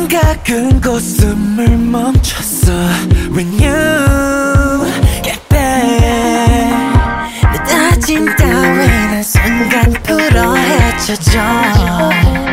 생각은 곧숨을 멈췄어 When you get back 내 다짐 따윈 한순간 풀어 헤쳐져